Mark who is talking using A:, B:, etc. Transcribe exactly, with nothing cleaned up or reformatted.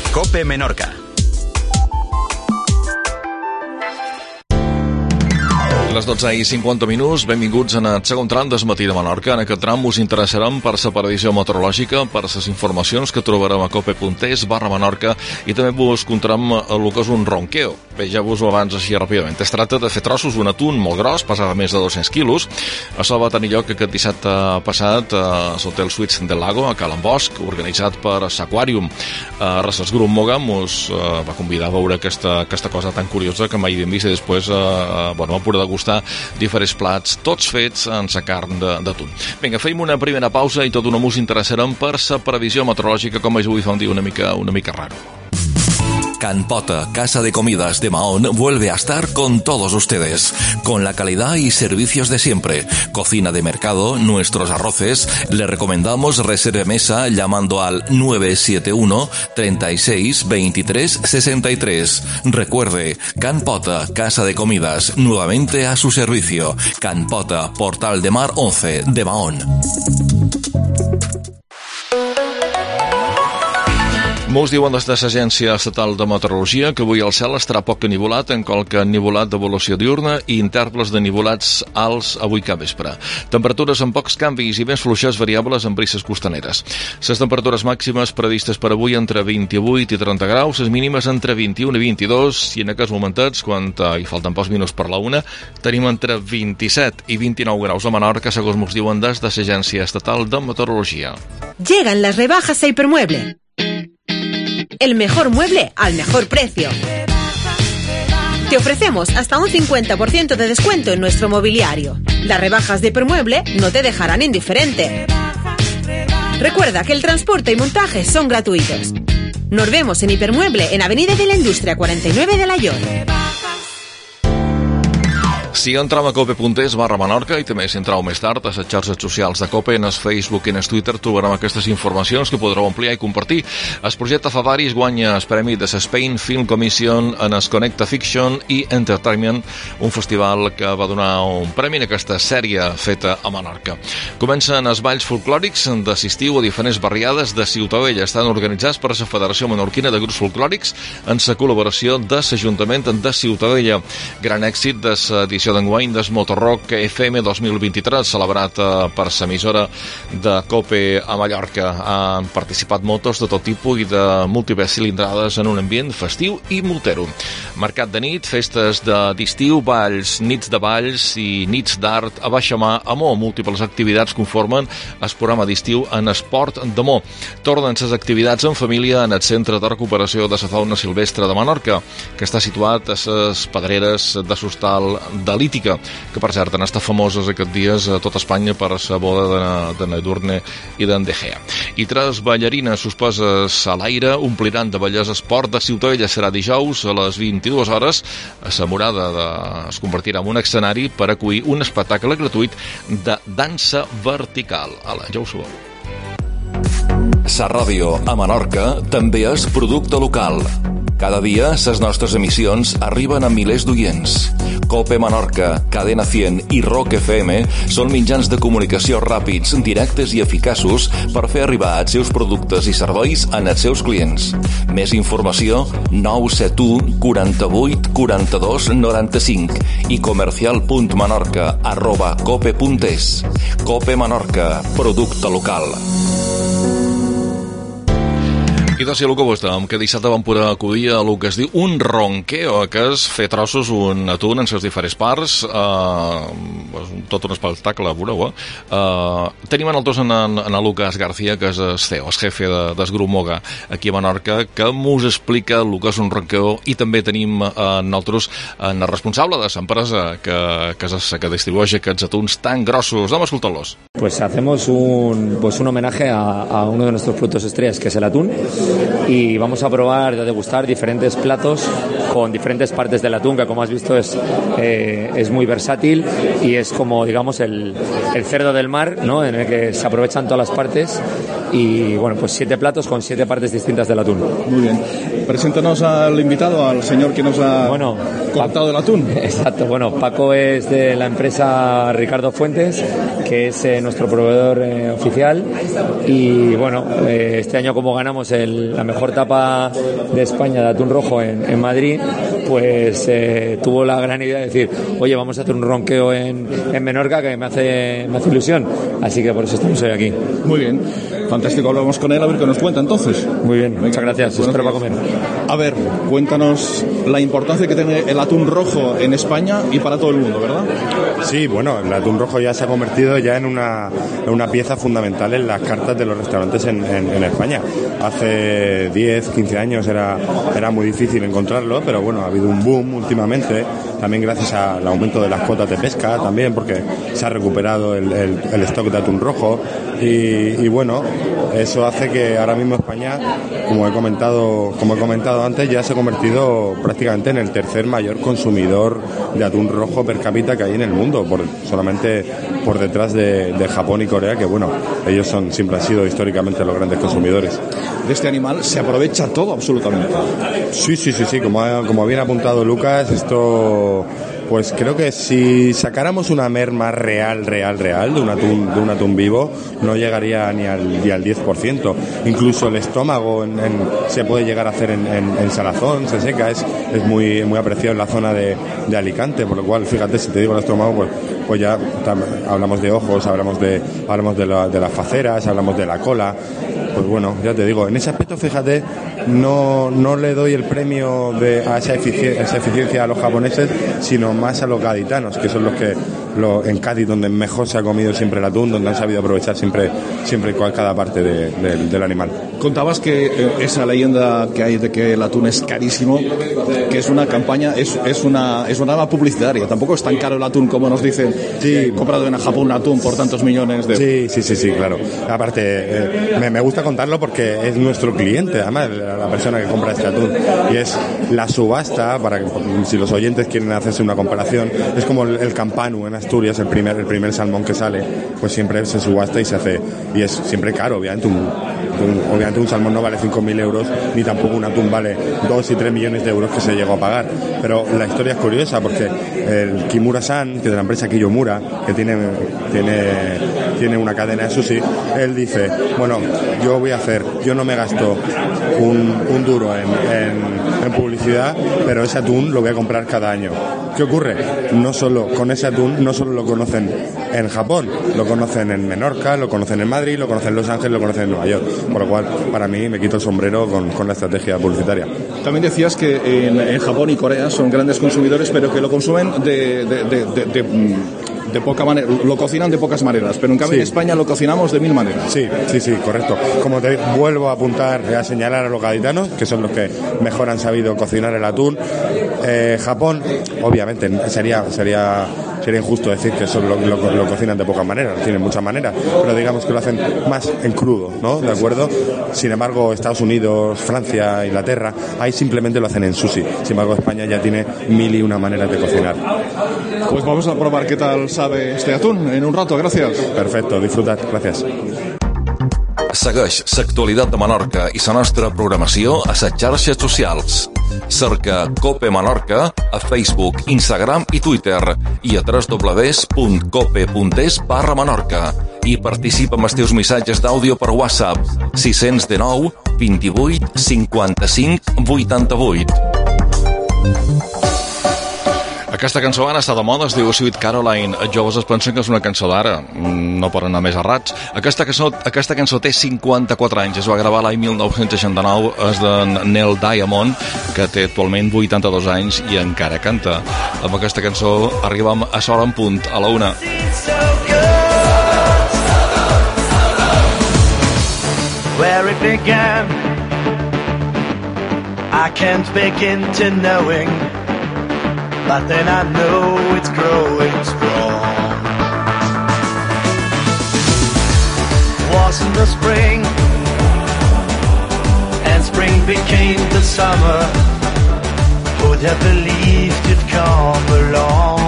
A: COPE Menorca.
B: Les dotze i cinquanta minuts, benvinguts en el segon tram del matí de Menorca. En aquest tram us interessarem per la previsió meteorològica, per les informacions que trobarem a cope.es barra Menorca i també vos contarem el que és un ronqueo. Bé, ja vos ho abans així ràpidament. Es tracta de fer trossos d'un atún molt gros, pesava més de dos-cents quilos. Això va tenir lloc aquest dissabte passat a l'Hotel Suites del Lago, a Cala Bosch, organitzat per l'Aquàrium. Res Grup Mogam us va convidar a veure aquesta, aquesta cosa tan curiosa que mai havíem vist i després eh, bueno, vam poder degustar diferents plats, tots fets en la carn d'atún. Vinga, feim una primera pausa i tot una música interessarem per la previsió meteorològica, com avui fa un dia una mica, una mica raro.
C: Can Pota, Casa de Comidas de Mahón, vuelve a estar con todos ustedes, con la calidad y servicios de siempre. Cocina de mercado, nuestros arroces. Le recomendamos reserve mesa llamando al nueve siete uno, treinta y seis, veintitrés, sesenta y tres. Recuerde, Can Pota, Casa de Comidas, nuevamente a su servicio. Can Pota, Portal de Mar once de Mahón.
B: Molts diuen des de l'Agència Estatal de Meteorologia que avui el cel estarà poc anivolat, en qualque anivolat d'evolució diurna i intervals de nivolats alts avui cap vespre. Temperatures amb pocs canvis i vents fluixes variables en brises costaneres. Les temperatures màximes previstes per avui entre vint-i-vuit i trenta graus, les mínimes entre vint-i-un i vint-i-dos i en aquests momentets, quan hi falten pocs minuts per la una, tenim entre vint-i-set i vint-i-nou graus a Menorca, segons ens diuen des de l'Agència Estatal de Meteorologia.
D: Llegan las rebajas a Hipermueble. El mejor mueble al mejor precio. Te ofrecemos hasta un cincuenta por ciento de descuento en nuestro mobiliario. Las rebajas de Hipermueble no te dejarán indiferente. Recuerda que el transporte y montaje son gratuitos. Nos vemos en Hipermueble en Avenida de la Industria cuarenta y nueve de Alaior.
B: Si entrem a cope.es barra Menorca i també si entreu més tard a les xarxes socials de Cope, en el Facebook i en el Twitter trobarem aquestes informacions que podreu ampliar i compartir. El projecte Favaris guanya el premi de la Spain Film Commission en el Connecta Fiction i Entertainment, un festival que va donar un premi en aquesta sèrie feta a Menorca. Comencen els balls folclòrics d'assistiu a diferents barriades de Ciutadella. Estan organitzats per la Federació Menorquina de Grups Folclòrics en la col·laboració de l'Ajuntament de Ciutadella. Gran èxit de l'edició d'enguany del Motorrock F M dos mil vint-i-tres, celebrat eh, per l'emissora de Cope a Mallorca. Han participat motos de tot tipus i de múltiples cilindrades en un ambient festiu i multero. Mercat de nit, festes d'estiu, balls, nits de balls i nits d'art a Baixamà, a Mo. Múltiples activitats conformen el programa d'estiu en Esport de Mo. Tornen les activitats en família en el Centre de Recuperació de la Fauna Silvestre de Menorca, que està situat a les pedreres de l'Hostal de Lítica, que per cert han estat famoses aquests dies a tot Espanya per la boda de Edurne i d'en De Gea. I tres ballarines suspeses a l'aire ompliran de ballers esport de Ciutadella. Serà dijous a les vint-i-dues hores. A la Morada de... es convertirà en un escenari per acollir un espectacle gratuït de dansa vertical. Ala, ja ho sabeu.
C: Sa ràdio a Menorca també és producte local. Cada dia, les nostres emissions arriben a milers d'oients. Cope Menorca, Cadena cent i Rock F M són mitjans de comunicació ràpids, directes i eficaços per fer arribar els seus productes i serveis als seus clients. Més informació, nou set u, quaranta-vuit, quaranta-dos, noranta-cinc i comercial.menorca arroba cope.es. Cope Menorca, producte local.
B: I doncs, el que vos dèiem, que dissabte vam poder acudir a el que es diu un ronqueo, que és fer trossos un atún en les diferents parts, eh, tot un espectacle, veureu, eh? eh tenim en el tos en, en el Lucas García, que és el C E O, el jefe de, del Grup Moga aquí a Menorca, que mos explica el que és un ronqueo, i també tenim eh, nosaltres en el responsable de l'empresa que, que és el que distribueix aquests atuns tan grossos. Anem a escoltar-los.
E: Pues hacemos un, pues un homenaje a, a uno de nuestros productos estrellas, que es el atún, y vamos a probar y a degustar diferentes platos con diferentes partes del atún, que como has visto es, eh, es muy versátil y es como, digamos, el, el cerdo del mar, ¿no? En el que se aprovechan todas las partes y bueno, pues siete platos con siete partes distintas del atún.
A: Muy bien. Preséntanos al invitado, al señor que nos ha
E: bueno,
A: cortado el atún.
E: Exacto, bueno, Paco es de la empresa Ricardo Fuentes, que es eh, nuestro proveedor eh, oficial, y bueno, eh, este año como ganamos el, la mejor tapa de España de atún rojo en, en Madrid, pues eh, tuvo la gran idea de decir, oye, vamos a hacer un ronqueo en, en Menorca, que me hace, me hace ilusión, así que por eso estamos hoy aquí.
A: Muy bien, fantástico, hablamos con él a ver qué nos cuenta entonces.
E: Muy bien, muchas gracias,
A: bueno,
E: espero para comer.
A: A ver, cuéntanos la importancia que tiene el atún rojo en España y para todo el mundo, ¿verdad?
F: Sí, bueno, el atún rojo ya se ha convertido ya en una, en una pieza fundamental en las cartas de los restaurantes en, en, en España. Hace diez, quince años era, era muy difícil encontrarlo, pero bueno, ha habido un boom últimamente, también gracias al aumento de las cuotas de pesca, también porque se ha recuperado el, el, el stock de atún rojo y, y bueno, eso hace que ahora mismo España, como he comentado, como he comentado antes, ya se ha convertido prácticamente en el tercer mayor consumidor de atún rojo per cápita que hay en el mundo, por, solamente por detrás de, de Japón y Corea, que bueno, ellos son siempre han sido históricamente los grandes consumidores.
A: De este animal se aprovecha todo absolutamente.
F: Sí, sí, sí, sí, como ha, como bien apuntado Lucas, esto... Pues creo que si sacáramos una merma real, real, real de un atún, de un atún vivo, no llegaría ni al, ni al diez por ciento. Incluso el estómago en, en, se puede llegar a hacer en, en, en salazón, se seca, es, es muy, muy apreciado en la zona de, de Alicante, por lo cual, fíjate, si te digo el estómago, pues, pues ya tam, hablamos de ojos, hablamos de, hablamos de, la, de las faceras, hablamos de la cola. Pues bueno, ya te digo, en ese aspecto, fíjate, no, no le doy el premio de, a esa eficiencia, esa eficiencia a los japoneses, sino más a los gaditanos, que son los que lo, en Cádiz, donde mejor se ha comido siempre el atún, donde han sabido aprovechar siempre, siempre cada parte de, de, del animal.
A: Contabas que eh, esa leyenda que hay de que el atún es carísimo, que es una campaña, es, es una es una publicitaria, tampoco es tan caro el atún como nos dicen, sí, eh, comprado en Japón un atún por tantos millones de...
F: Sí, sí, sí, sí, claro. Aparte, eh, me, me gusta contarlo porque es nuestro cliente, además, la persona que compra este atún, y es la subasta, para que si los oyentes quieren hacerse una comparación, es como el, el campanu en Asturias, el primer el primer salmón que sale, pues siempre se subasta y se hace, y es siempre caro, obviamente un, un obviamente un salmón no vale cinco mil euros, ni tampoco un atún vale dos y tres millones de euros que se llegó a pagar, pero la historia es curiosa porque el Kimura-san, que es de la empresa Kiyomura, que tiene tiene tiene una cadena de sushi, él dice, bueno, yo voy a hacer, yo no me gasto un, un duro en, en, en publicidad, pero ese atún lo voy a comprar cada año. ¿Qué ocurre? No solo con ese atún, no solo lo conocen en Japón, lo conocen en Menorca, lo conocen en Madrid, lo conocen en Los Ángeles, lo conocen en Nueva York, por lo cual para mí me quito el sombrero con, con la estrategia publicitaria.
A: También decías que en, en Japón y Corea son grandes consumidores, pero que lo consumen de, de, de, de, de de poca manera, lo cocinan de pocas maneras, pero en cambio sí. En España lo cocinamos de mil maneras.
F: Sí, sí, sí, correcto. Como te vuelvo a apuntar, a señalar a los gaditanos, que son los que mejor han sabido cocinar el atún. Eh, Japón, obviamente, sería sería sería injusto decir que son lo, lo, lo cocinan de pocas maneras, tienen muchas maneras, pero digamos que lo hacen más en crudo, ¿no? ¿De acuerdo? Sin embargo, Estados Unidos, Francia, Inglaterra, ahí simplemente lo hacen en sushi. Sin embargo, España ya tiene mil y una maneras de cocinar.
A: Pues vamos a probar qué tal sabe este atún en un rato, gracias.
F: Perfecto, disfrutad, gracias.
C: Segueix l'actualitat de Menorca i la nostra programació a les xarxes socials. Cerca Cope Menorca a Facebook, Instagram i Twitter i a w w w punt cope punt es barra Menorca i participa amb els teus missatges d'àudio per WhatsApp sis zero nou, vint-i-vuit, cinquanta-cinc, vuitanta-vuit.
B: Aquesta cançó ara està de moda, es diu Sweet Caroline. Els joves es pensen que és una cançó d'ara, no per anar més errats. Aquesta cançó, aquesta cançó té cinquanta-quatre anys, es va gravar l'any mil nou-cents seixanta-nou, és de Neil Diamond, que té actualment vuitanta-dos anys i encara canta. Amb aquesta cançó arribem a l'hora en punt, a la una.
G: Where it began, I can't begin to knowing, but then I know it's growing strong. Wasn't the spring, and spring became the summer. Who'd have believed it'd come along?